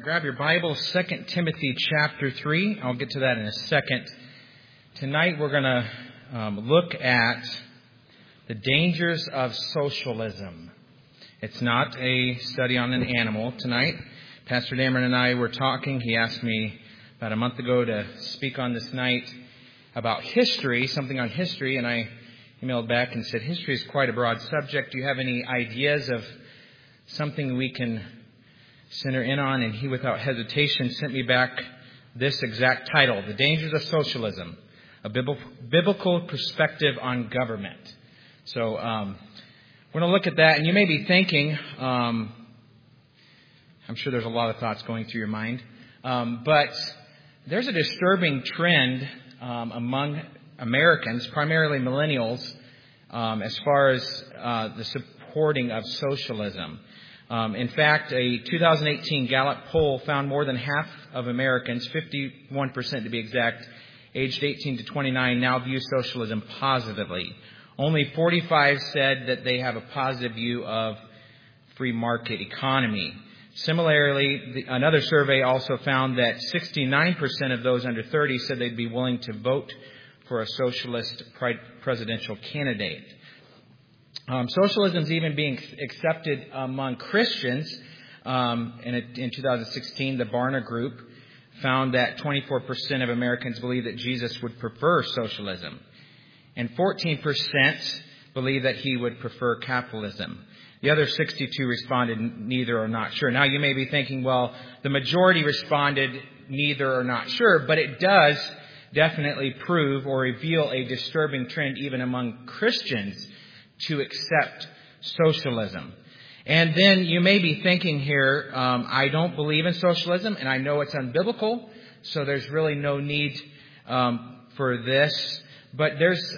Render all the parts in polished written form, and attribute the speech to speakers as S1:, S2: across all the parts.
S1: Grab your Bible, 2 Timothy chapter 3. I'll get to that in a second. Tonight we're going to look at the dangers of socialism. It's not a study on an animal tonight. Pastor Dameron and I were talking. He asked me about a month ago to speak on this night about history, something on history, and I emailed back and said, history is quite a broad subject. Do you have any ideas of something we can center in on? And he, without hesitation, sent me back this exact title, The Dangers of Socialism, a biblical perspective on government. So we're going to look at that. And you may be thinking, I'm sure there's a lot of thoughts going through your mind, but there's a disturbing trend among Americans, primarily millennials, as far as the supporting of socialism. In fact, a 2018 Gallup poll found more than half of Americans, 51% to be exact, aged 18 to 29, now view socialism positively. Only 45 said that they have a positive view of free market economy. Similarly, another survey also found that 69% of those under 30 said they'd be willing to vote for a socialist presidential candidate. Socialism is even being accepted among Christians. In 2016, the Barna Group found that 24% of Americans believe that Jesus would prefer socialism, and 14% believe that he would prefer capitalism. The other 62 responded neither or not sure. Now, you may be thinking, well, the majority responded neither or not sure, but it does definitely prove or reveal a disturbing trend even among Christians to accept socialism. And then you may be thinking here, I don't believe in socialism, and I know it's unbiblical, so there's really no need for this. But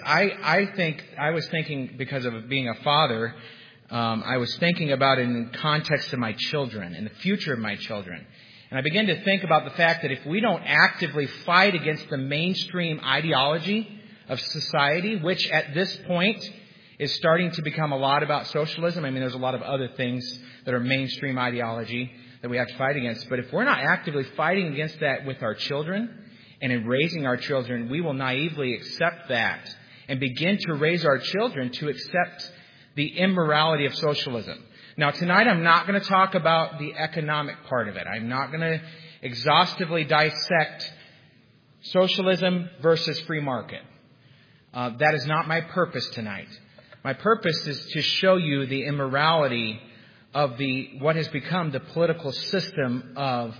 S1: I was thinking, because of being a father, I was thinking about it in the context of my children and the future of my children. And I began to think about the fact that if we don't actively fight against the mainstream ideology of society, which at this point is starting to become a lot about socialism. I mean, there's a lot of other things that are mainstream ideology that we have to fight against. But if we're not actively fighting against that with our children and in raising our children, we will naively accept that and begin to raise our children to accept the immorality of socialism. Now, tonight I'm not going to talk about the economic part of it. I'm not going to exhaustively dissect socialism versus free market. That is not my purpose tonight. My purpose is to show you the immorality of what has become the political system of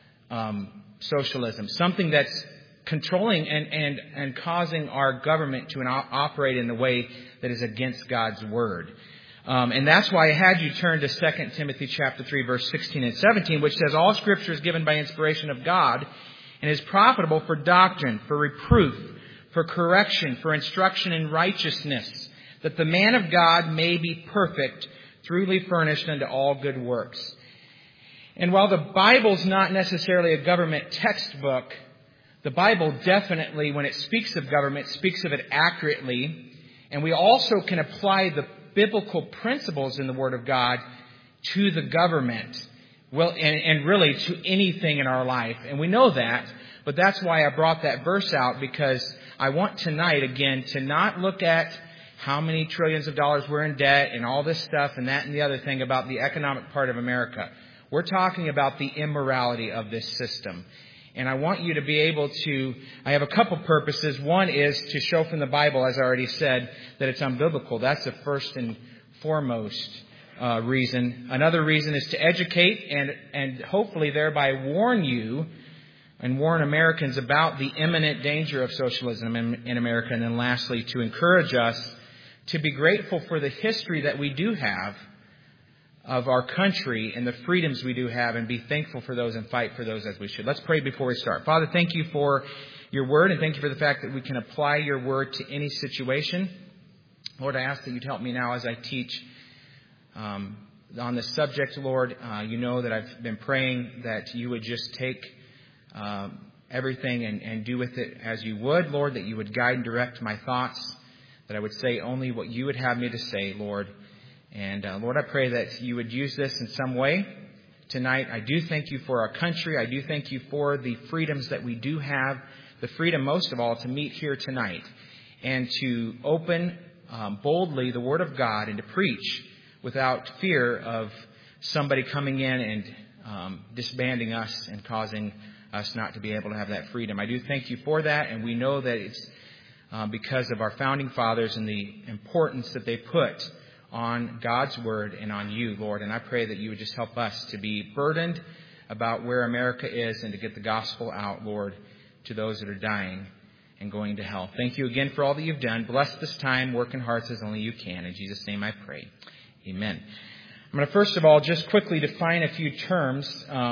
S1: socialism, something that's controlling and causing our government to operate in a way that is against God's word. And that's why I had you turn to 2 Timothy chapter 3, verse 16 and 17, which says, all Scripture is given by inspiration of God and is profitable for doctrine, for reproof, for correction, for instruction in righteousness, that the man of God may be perfect, truly furnished unto all good works. And while the Bible's not necessarily a government textbook, the Bible definitely, when it speaks of government, speaks of it accurately. And we also can apply the biblical principles in the Word of God to the government, and really to anything in our life. And we know that, but that's why I brought that verse out, because I want tonight, again, to not look at how many trillions of dollars we're in debt and all this stuff and that and the other thing about the economic part of America. We're talking about the immorality of this system. And I want you to be able to, I have a couple purposes. One is to show from the Bible, as I already said, that it's unbiblical. That's the first and foremost reason. Another reason is to educate and hopefully thereby warn you and warn Americans about the imminent danger of socialism in America. And then lastly, to encourage us to be grateful for the history that we do have of our country and the freedoms we do have, and be thankful for those and fight for those as we should. Let's pray before we start. Father, thank you for your word, and thank you for the fact that we can apply your word to any situation. Lord, I ask that you'd help me now as I teach on this subject, Lord. You know that I've been praying that you would just take everything and do with it as you would, Lord, that you would guide and direct my thoughts, that I would say only what you would have me to say, Lord. And Lord, I pray that you would use this in some way tonight. I do thank you for our country. I do thank you for the freedoms that we do have, the freedom most of all to meet here tonight and to open boldly the Word of God and to preach without fear of somebody coming in and disbanding us and causing us not to be able to have that freedom. I do thank you for that, and we know that it's because of our founding fathers and the importance that they put on God's Word and on you, Lord. And I pray that you would just help us to be burdened about where America is and to get the gospel out, Lord, to those that are dying and going to hell. Thank you again for all that you've done. Bless this time, work in hearts as only you can. In Jesus' name I pray. Amen. I'm going to first of all just quickly define a few terms.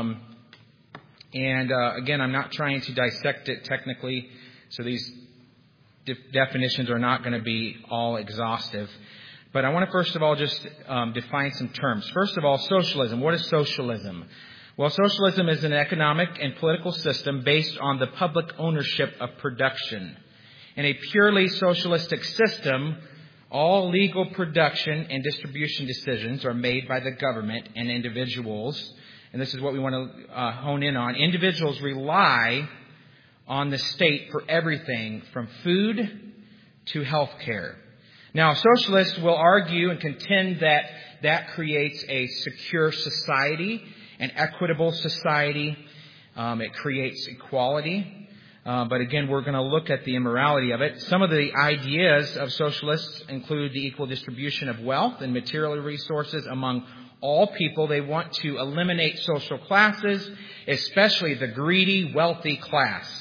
S1: Again, I'm not trying to dissect it technically, so these definitions are not going to be all exhaustive. But I want to first of all just define some terms. First of all, socialism. What is socialism? Well, socialism is an economic and political system based on the public ownership of production. In a purely socialistic system, all legal production and distribution decisions are made by the government and individuals. And this is what we want to hone in on. Individuals rely on the state for everything from food to health care. Now, socialists will argue and contend that that creates a secure society, an equitable society. It creates equality. But again, we're going to look at the immorality of it. Some of the ideas of socialists include the equal distribution of wealth and material resources among all people. They want to eliminate social classes, especially the greedy, wealthy class.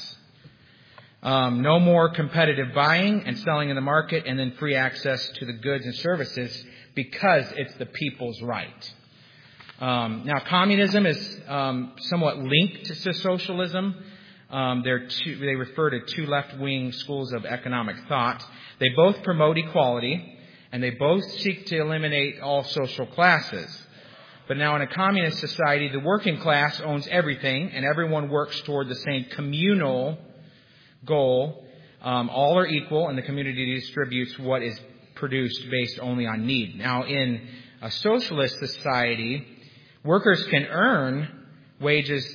S1: No more competitive buying and selling in the market, and then free access to the goods and services because it's the people's right. Now, communism is somewhat linked to socialism. They refer to two left-wing schools of economic thought. They both promote equality, and they both seek to eliminate all social classes. But now in a communist society, the working class owns everything, and everyone works toward the same communal goal. All are equal, and the community distributes what is produced based only on need. Now, in a socialist society, workers earn wages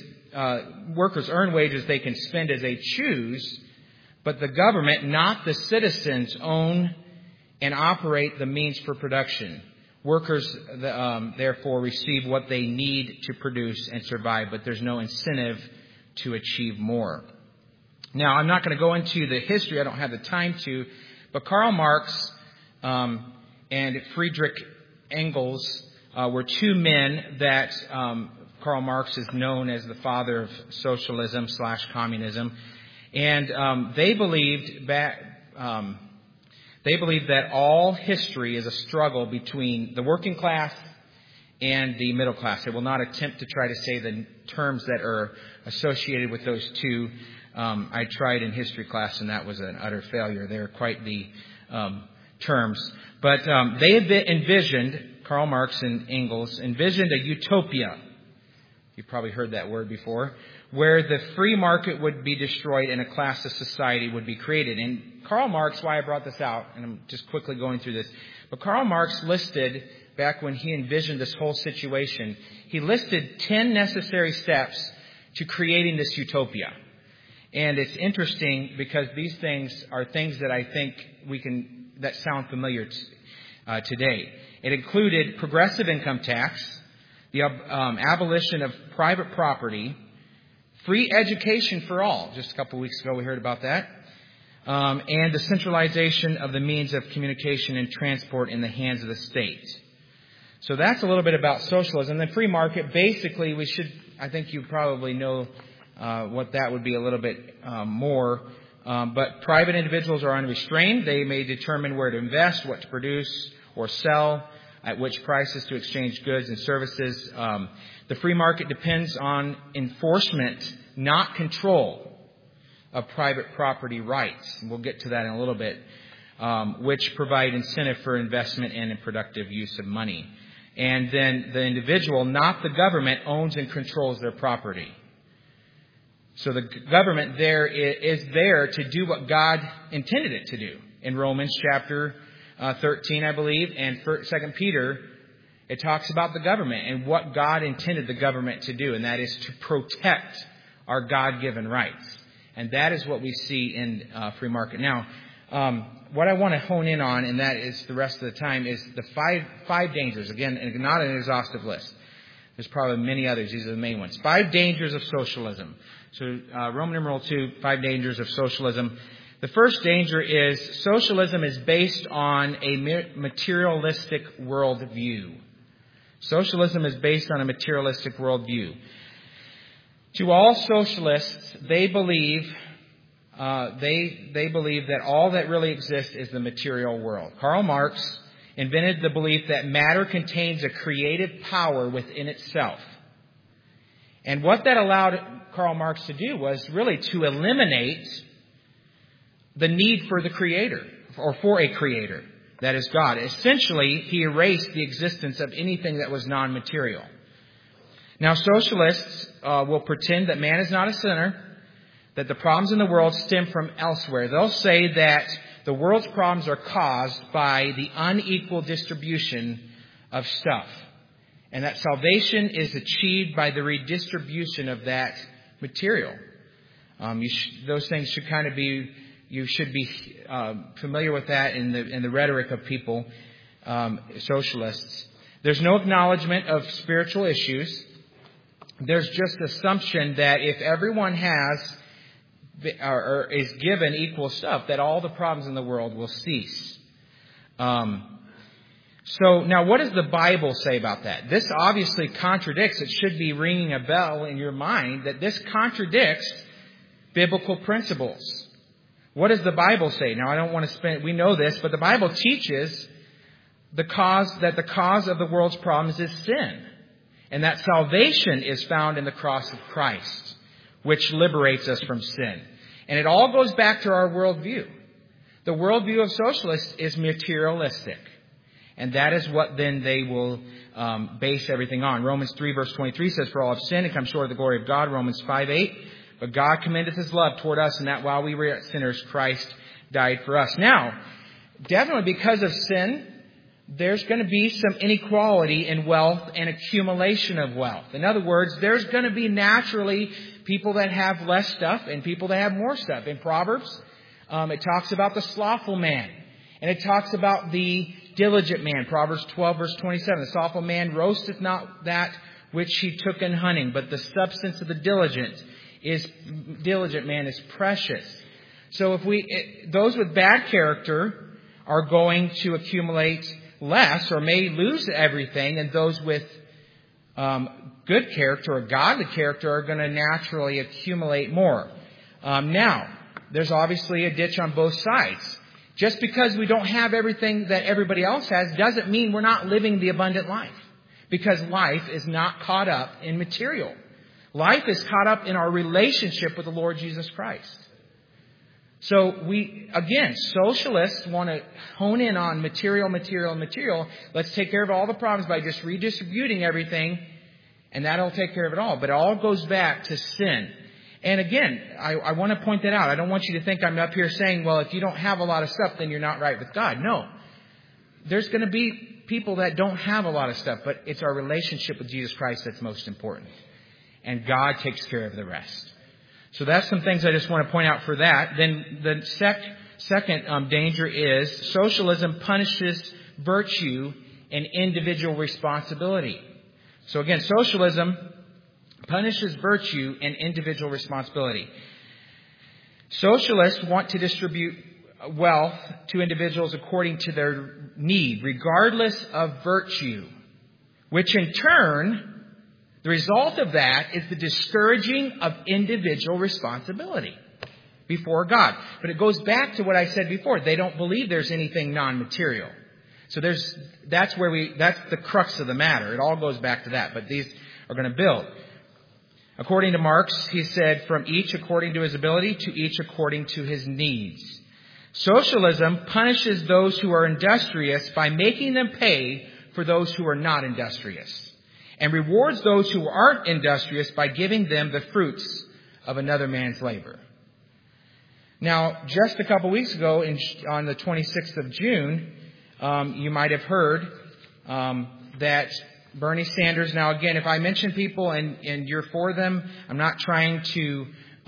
S1: they can spend as they choose, but the government, not the citizens, own and operate the means for production. Workers, therefore, receive what they need to produce and survive, but there's no incentive to achieve more. Now, I'm not going to go into the history. I don't have the time to. But Karl Marx and Friedrich Engels were two men that Karl Marx is known as the father of socialism / communism. And they believed that all history is a struggle between the working class and the middle class. I will not attempt to try to say the terms that are associated with those two. I tried in history class, and that was an utter failure. They're quite the terms. But they had envisioned, Karl Marx and Engels, envisioned a utopia. You've probably heard that word before, where the free market would be destroyed and a class of society would be created. And Karl Marx, why I brought this out, and I'm just quickly going through this, but Karl Marx listed, back when he envisioned this whole situation, he listed 10 necessary steps to creating this utopia. And it's interesting because these things are things that I think that sound familiar today. It included progressive income tax, the abolition of private property, free education for all. Just a couple of weeks ago we heard about that. And the centralization of the means of communication and transport in the hands of the state. So that's a little bit about socialism. The free market, basically, I think you probably know what that would be a little bit more. But private individuals are unrestrained. They may determine where to invest, what to produce or sell, at which prices to exchange goods and services. The free market depends on enforcement, not control, of private property rights. And we'll get to that in a little bit, which provide incentive for investment and productive use of money. And then the individual, not the government, owns and controls their property. So the government there is there to do what God intended it to do. In Romans chapter 13, I believe, and 2 Peter, It talks about the government and what God intended the government to do, and that is to protect our God-given rights. And that is what we see in free market. Now, what I want to hone in on, and that is the rest of the time, is the five dangers. Again, not an exhaustive list. There's probably many others. These are the main ones. 5 dangers of socialism. So Roman numeral 2, 5 dangers of socialism. The first danger is socialism is based on a materialistic worldview. Socialism is based on a materialistic worldview. To all socialists, they believe that all that really exists is the material world. Karl Marx invented the belief that matter contains a creative power within itself. And what that allowed Karl Marx to do was really to eliminate the need for the creator, or for a creator, that is God. Essentially, he erased the existence of anything that was non-material. Now, socialists will pretend that man is not a sinner, that the problems in the world stem from elsewhere. They'll say that the world's problems are caused by the unequal distribution of stuff, and that salvation is achieved by the redistribution of that material. Those things should kind of be, you should be familiar with that in the rhetoric of people, socialists. There's no acknowledgement of spiritual issues. There's just assumption that if everyone has or is given equal stuff, that all the problems in the world will cease. So now, what does the Bible say about that? This obviously contradicts. It should be ringing a bell in your mind that this contradicts biblical principles. What does the Bible say? Now, I don't want to we know this, but the Bible teaches the cause of the world's problems is sin, and that salvation is found in the cross of Christ, which liberates us from sin. And it all goes back to our worldview. The worldview of socialists is materialistic. And that is what then they will base everything on. Romans 3 verse 23 says, "For all have sinned and come short of the glory of God." Romans 5:8, "But God commendeth His love toward us, and that while we were yet sinners, Christ died for us." Now, definitely because of sin, there's going to be some inequality in wealth and accumulation of wealth. In other words, there's going to be naturally people that have less stuff and people that have more stuff. In Proverbs, it talks about the slothful man, and it talks about the diligent man. Proverbs 12 verse 27, "The slothful man roasteth not that which he took in hunting, but the substance of the diligent man is precious." So those with bad character are going to accumulate less or may lose everything, and those with good character or godly character are going to naturally accumulate more. Now, there's obviously a ditch on both sides. Just because we don't have everything that everybody else has doesn't mean we're not living the abundant life, because life is not caught up in material. Life is caught up in our relationship with the Lord Jesus Christ. So socialists want to hone in on material. Let's take care of all the problems by just redistributing everything, and that'll take care of it all. But it all goes back to sin. And again, I want to point that out. I don't want you to think I'm up here saying, well, if you don't have a lot of stuff, then you're not right with God. No. There's going to be people that don't have a lot of stuff, but it's our relationship with Jesus Christ that's most important. And God takes care of the rest. So that's some things I just want to point out for that. Then the second danger is socialism punishes virtue and individual responsibility. So again, socialism punishes virtue and individual responsibility. Socialists want to distribute wealth to individuals according to their need, regardless of virtue, which in turn, the result of that is the discouraging of individual responsibility before God. But it goes back to what I said before. They don't believe there's anything non-material. So that's the crux of the matter. It all goes back to that. But these are going to build. According to Marx, he said, "From each according to his ability, to each according to his needs." Socialism punishes those who are industrious by making them pay for those who are not industrious, and rewards those who aren't industrious by giving them the fruits of another man's labor. Now, just a couple weeks ago, on the 26th of June, you might have heard that Bernie Sanders, now again, if I mention people and you're for them, I'm not trying to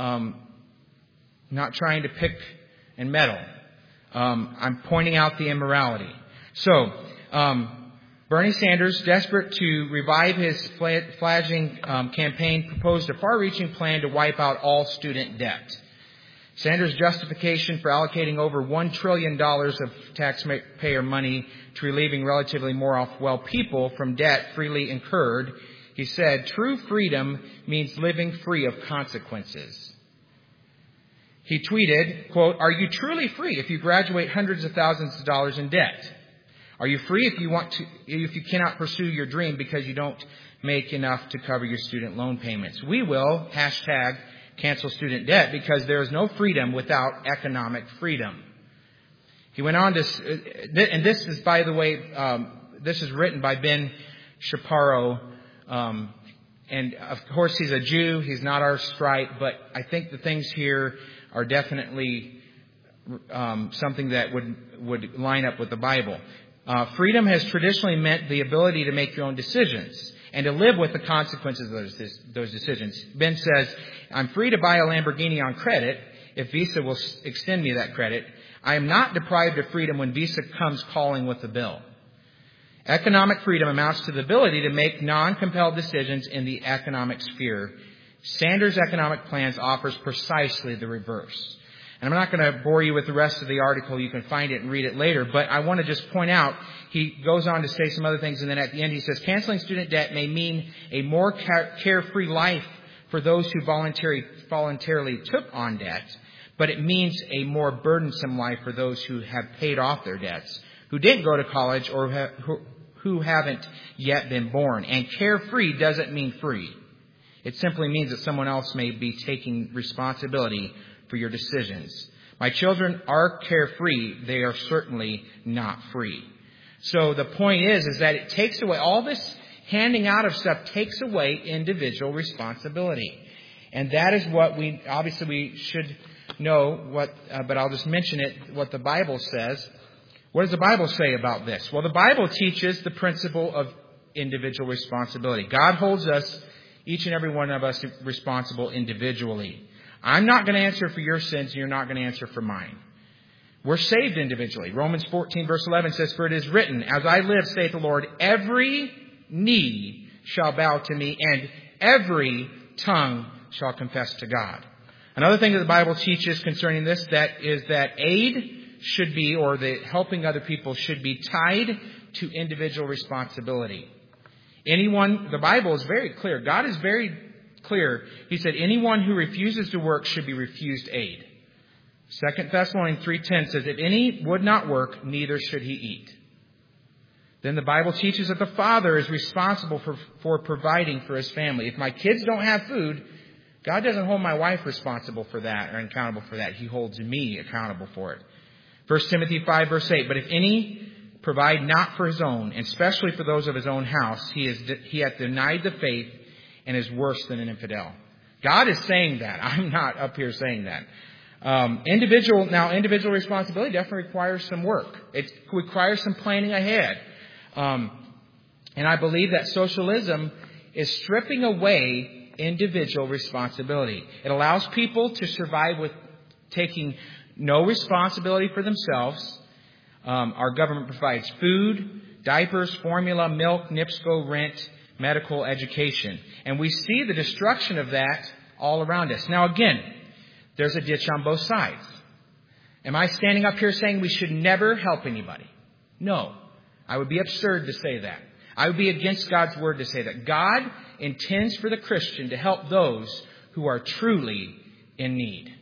S1: pick and meddle. I'm pointing out the immorality. So, Bernie Sanders, desperate to revive his fledgling campaign, proposed a far-reaching plan to wipe out all student debt. Sanders' justification for allocating over $1 trillion of taxpayer money to relieving relatively more well people from debt freely incurred, he said, "True freedom means living free of consequences." He tweeted, quote, "Are you truly free if you graduate hundreds of thousands of dollars in debt? Are you free if you cannot pursue your dream because you don't make enough to cover your student loan payments? We will, #cancel student debt, because there is no freedom without economic freedom." He went on to, and this is, by the way, this is written by Ben Shapiro, and of course he's a Jew, he's not our stripe, but I think the things here are definitely something that would line up with the Bible. Freedom has traditionally meant the ability to make your own decisions and to live with the consequences of those decisions. Ben says, "I'm free to buy a Lamborghini on credit if Visa will extend me that credit. I am not deprived of freedom when Visa comes calling with the bill." Economic freedom amounts to the ability to make non-compelled decisions in the economic sphere. Sanders' economic plans offers precisely the reverse. And I'm not going to bore you with the rest of the article. You can find it and read it later. But I want to just point out, he goes on to say some other things. And then at the end he says, canceling student debt may mean a more carefree life for those who voluntarily took on debt. But it means a more burdensome life for those who have paid off their debts, who didn't go to college or who haven't yet been born. And carefree doesn't mean free. It simply means that someone else may be taking responsibility for your decisions. My children are carefree. They are certainly not free. So the point is that it takes away, all this handing out of stuff takes away individual responsibility. And that is what we should know but I'll just mention it, what the Bible says. What does the Bible say about this? Well, the Bible teaches the principle of individual responsibility. God holds us, each and every one of us, responsible individually. I'm not going to answer for your sins, and you're not going to answer for mine. We're saved individually. Romans 14 verse 11 says, "For it is written, as I live, saith the Lord, every knee shall bow to me, and every tongue shall confess to God." Another thing that the Bible teaches concerning this, that is that aid should be, or the helping other people should be tied to individual responsibility. The Bible is very clear. God is very clear. He said anyone who refuses to work should be refused aid. 2 Thessalonians 3:10 says, "If any would not work, neither should he eat." Then the Bible teaches that the father is responsible for providing for his family. If my kids don't have food, God doesn't hold my wife responsible for that or accountable for that. He holds me accountable for it. 1 Timothy 5 verse 8, "But if any provide not for his own, and especially for those of his own house, he hath denied the faith and is worse than an infidel." God is saying that. I'm not up here saying that. Individual responsibility definitely requires some work. It requires some planning ahead. And I believe that socialism is stripping away individual responsibility. It allows people to survive with taking no responsibility for themselves. Our government provides food, diapers, formula, milk, NIPSCO, rent, medical education. And we see the destruction of that all around us. Now again, there's a ditch on both sides. Am I standing up here saying we should never help anybody? No. I would be absurd to say that. I would be against God's word to say that. God intends for the Christian to help those who are truly in need.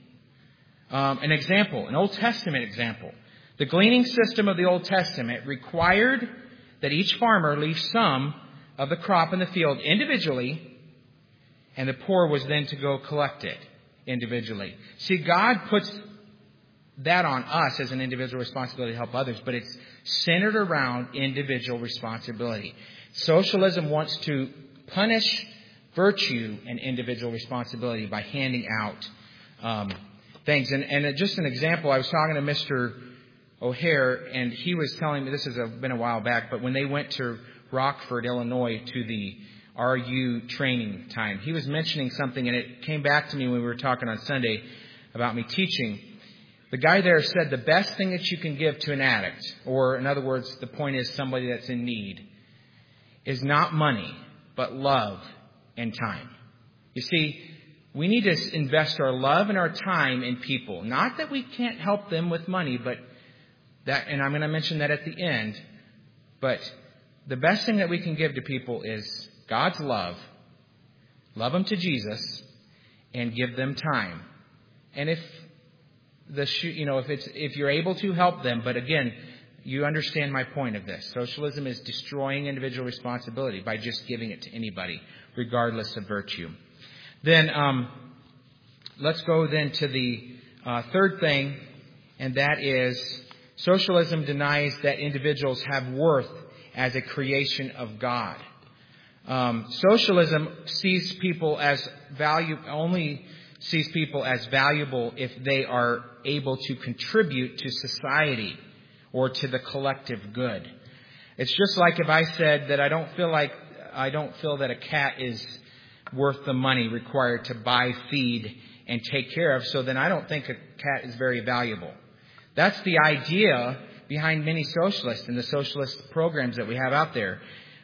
S1: An Old Testament example. The gleaning system of the Old Testament required that each farmer leave some of the crop in the field individually, and the poor was then to go collect it individually. See, God puts that on us as an individual responsibility to help others, but it's centered around individual responsibility. Socialism wants to punish virtue and individual responsibility by handing out things. And just an example, I was talking to Mr. O'Hare, and he was telling me, this has been a while back, but when they went to Rockford, Illinois, to the RU training time. He was mentioning something, and it came back to me when we were talking on Sunday about me teaching. The guy there said the best thing that you can give to an addict, or in other words, the point is somebody that's in need, is not money, but love and time. You see, we need to invest our love and our time in people. Not that we can't help them with money, but that, and I'm going to mention that at the end, but the best thing that we can give to people is God's love them to Jesus, and give them time. And if you're able to help them, but again, you understand my point of this. Socialism is destroying individual responsibility by just giving it to anybody, regardless of virtue. Then let's go then to the third thing, and that is socialism denies that individuals have worth as a creation of God. Socialism sees people as valuable if they are able to contribute to society or to the collective good. It's just like if I said that I don't feel that a cat is worth the money required to buy, feed, and take care of, so then I don't think a cat is very valuable. That's the idea behind many socialists and the socialist programs that we have out there.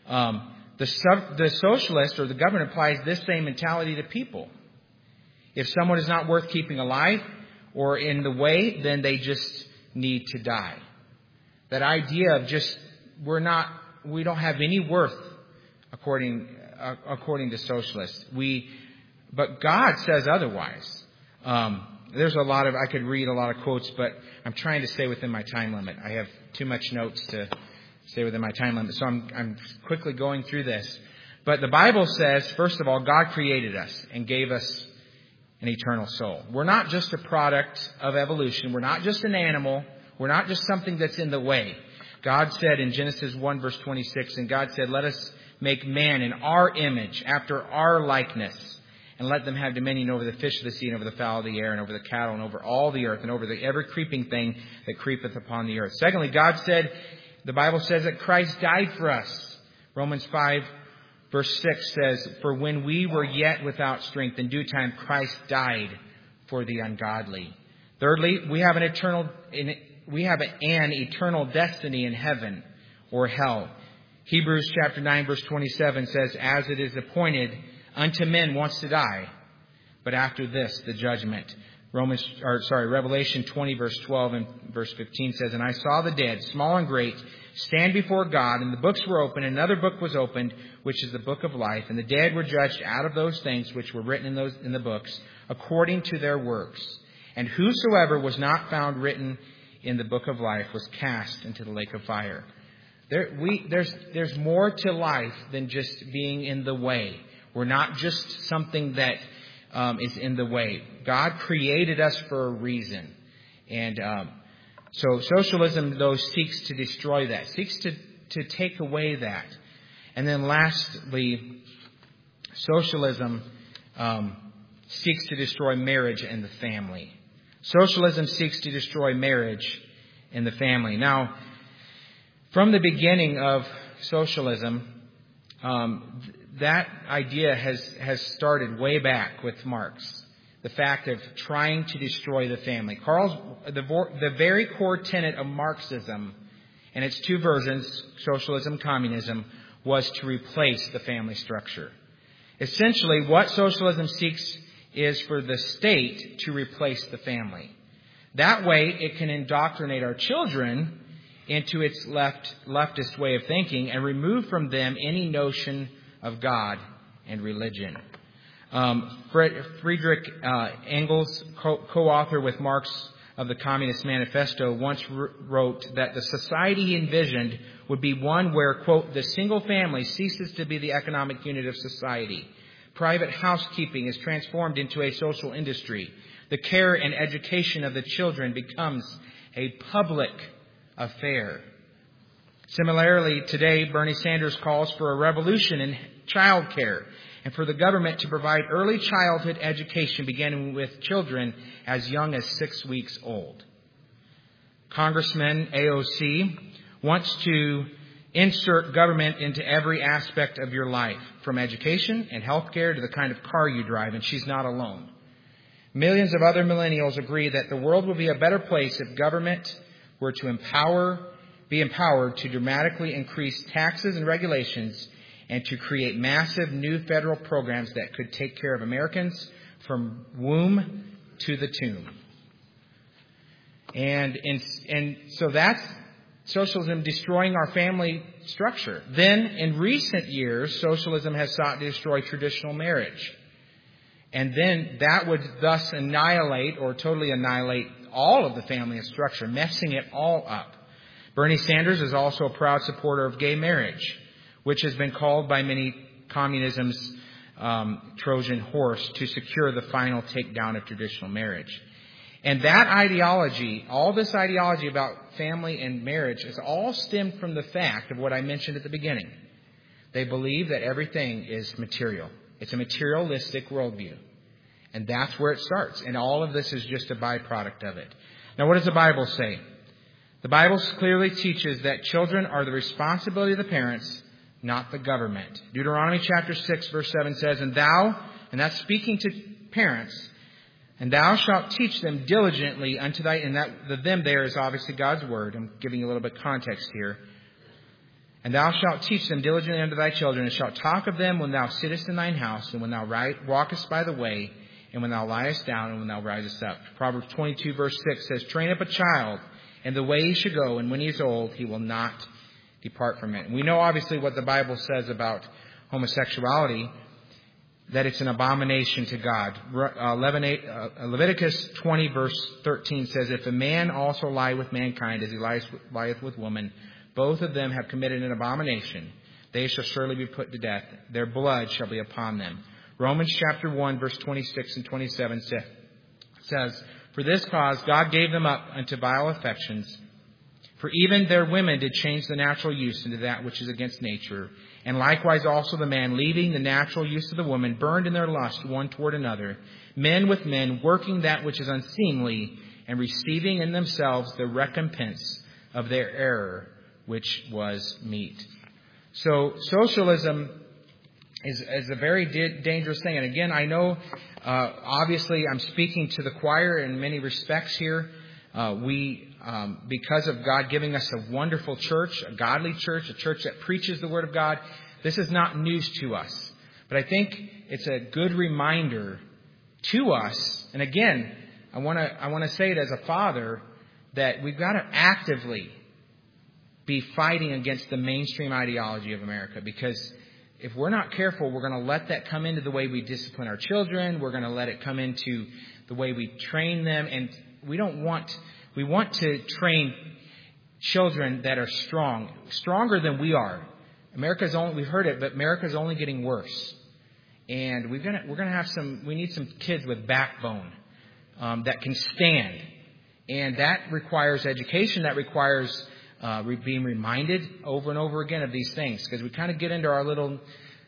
S1: The socialist or the government applies this same mentality to people. If someone is not worth keeping alive or in the way, then they just need to die. That idea of just we don't have any worth according to socialists. But God says otherwise. There's I could read a lot of quotes, but I'm trying to stay within my time limit. I have too much notes to stay within my time limit. So I'm quickly going through this. But the Bible says, first of all, God created us and gave us an eternal soul. We're not just a product of evolution. We're not just an animal. We're not just something that's in the way. God said in Genesis 1 verse 26, and God said, let us make man in our image, after our likeness, and let them have dominion over the fish of the sea, and over the fowl of the air, and over the cattle, and over all the earth, and over every creeping thing that creepeth upon the earth. Secondly, God said, the Bible says that Christ died for us. Romans 5 verse 6 says, for when we were yet without strength, in due time Christ died for the ungodly. Thirdly, we have an eternal destiny in heaven or hell. Hebrews chapter 9 verse 27 says, as it is appointed unto men once to die, but after this the judgment. Revelation 20 verse 12 and verse 15 says, and I saw the dead, small and great, stand before God, and the books were opened, and another book was opened, which is the book of life, and the dead were judged out of those things which were written in the books, according to their works. And whosoever was not found written in the book of life was cast into the lake of fire. There's more to life than just being in the way. We're not just something that is in the way. God created us for a reason. And so socialism, though, seeks to destroy that, seeks to take away that. And then lastly, socialism seeks to destroy marriage and the family. Socialism seeks to destroy marriage and the family. Now, from the beginning of socialism, that idea has started way back with Marx. The fact of trying to destroy the family. The very core tenet of Marxism, and its two versions, socialism, communism, was to replace the family structure. Essentially, what socialism seeks is for the state to replace the family. That way, it can indoctrinate our children into its leftist way of thinking and remove from them any notion of God and religion. Friedrich Engels, co-author with Marx of the Communist Manifesto, once wrote that the society he envisioned would be one where, quote, the single family ceases to be the economic unit of society. Private housekeeping is transformed into a social industry. The care and education of the children becomes a public affair. Similarly, today, Bernie Sanders calls for a revolution in child care and for the government to provide early childhood education beginning with children as young as 6 weeks old. Congressman AOC wants to insert government into every aspect of your life, from education and healthcare to the kind of car you drive, and she's not alone. Millions of other millennials agree that the world would be a better place if government were to be empowered to dramatically increase taxes and regulations and to create massive new federal programs that could take care of Americans from womb to the tomb. And so that's socialism destroying our family structure. Then, in recent years, socialism has sought to destroy traditional marriage. And then that would thus annihilate or totally annihilate all of the family structure, messing it all up. Bernie Sanders is also a proud supporter of gay marriage, which has been called by many communism's Trojan horse to secure the final takedown of traditional marriage. And that ideology, all this ideology about family and marriage, is all stemmed from the fact of what I mentioned at the beginning. They believe that everything is material. It's a materialistic worldview. And that's where it starts. And all of this is just a byproduct of it. Now, what does the Bible say? The Bible clearly teaches that children are the responsibility of the parents, not the government. Deuteronomy chapter 6, verse 7 says, and that's speaking to parents, and thou shalt teach them diligently unto thy, and that the them there is obviously God's word. I'm giving you a little bit of context here. And thou shalt teach them diligently unto thy children, and shalt talk of them when thou sittest in thine house, and when thou walkest by the way, and when thou liest down, and when thou risest up. Proverbs 22, verse 6 says, train up a child in the way he should go, and when he is old, he will not depart from it. And we know obviously what the Bible says about homosexuality, that it's an abomination to God. Leviticus 20, verse 13 says, if a man also lie with mankind as he lieth with woman, both of them have committed an abomination. They shall surely be put to death. Their blood shall be upon them. Romans chapter 1, verse 26 and 27 says, for this cause God gave them up unto vile affections. For even their women did change the natural use into that which is against nature. And likewise also the man, leaving the natural use of the woman, burned in their lust one toward another. Men with men, working that which is unseemly, and receiving in themselves the recompense of their error, which was meat. So socialism is a very dangerous thing. And again, I know, obviously, I'm speaking to the choir in many respects here. Because of God giving us a wonderful church, a godly church, a church that preaches the Word of God, this is not news to us. But I think it's a good reminder to us. And again, I want to say it as a father that we've got to actively be fighting against the mainstream ideology of America, because if we're not careful, we're going to let that come into the way we discipline our children. We're going to let it come into the way we train them. And we want to train children that are stronger than we are. We've heard it, but America's only getting worse. And we need some kids with backbone, that can stand. And that requires education. That requires being reminded over and over again of these things, because we kind of get into our little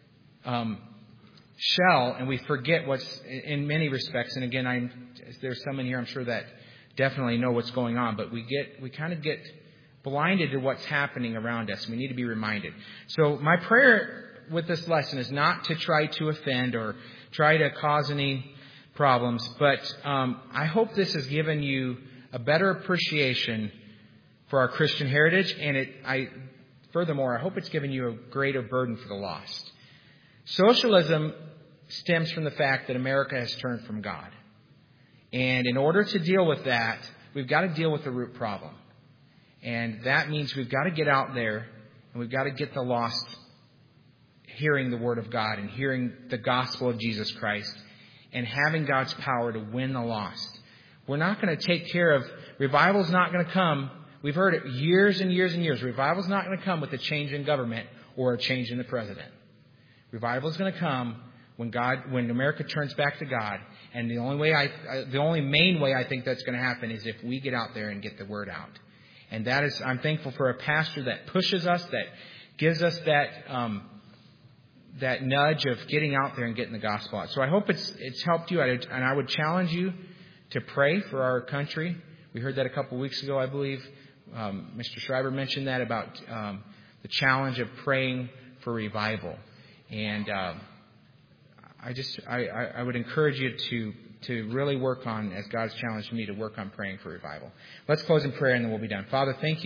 S1: shell and we forget what's in many respects. And again, there's some in here I'm sure that definitely know what's going on, but we kind of get blinded to what's happening around us. We need to be reminded. So my prayer with this lesson is not to try to offend or try to cause any problems, but I hope this has given you a better appreciation for our Christian heritage, and furthermore, I hope it's given you a greater burden for the lost. Socialism stems from the fact that America has turned from God. And in order to deal with that, we've got to deal with the root problem. And that means we've got to get out there and we've got to get the lost hearing the Word of God and hearing the gospel of Jesus Christ and having God's power to win the lost. We're not going to take care of, revival's not going to come. We've heard it years and years and years. Revival's not going to come with a change in government or a change in the president. Revival's going to come when America turns back to God. And the only main way I think that's going to happen is if we get out there and get the word out. And I'm thankful for a pastor that pushes us, that gives us that nudge of getting out there and getting the gospel out. So I hope it's helped you. And I would challenge you to pray for our country. We heard that a couple of weeks ago, I believe. Mr. Schreiber mentioned that about the the challenge of praying for revival. And I would encourage you to really work on, as God's challenged me, to work on praying for revival. Let's close in prayer and then we'll be done. Father, thank you.